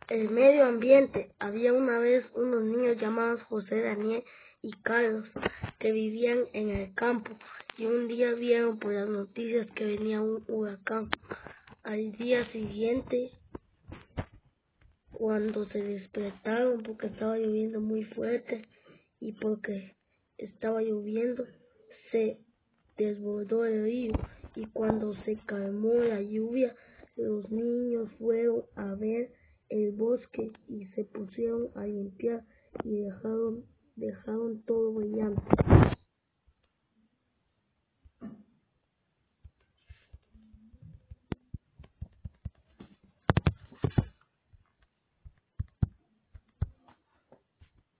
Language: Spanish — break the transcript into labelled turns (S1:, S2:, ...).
S1: El medio ambiente. Había una vez unos niños llamados José, Daniel y Carlos que vivían en el campo y un día vieron por las noticias que venía un huracán. Al día siguiente, cuando se despertaron porque estaba lloviendo muy fuerte y porque estaba lloviendo, se desbordó el río y cuando se calmó la lluvia, los niños fueron a ver el bosque y se pusieron a limpiar y dejaron todo brillante.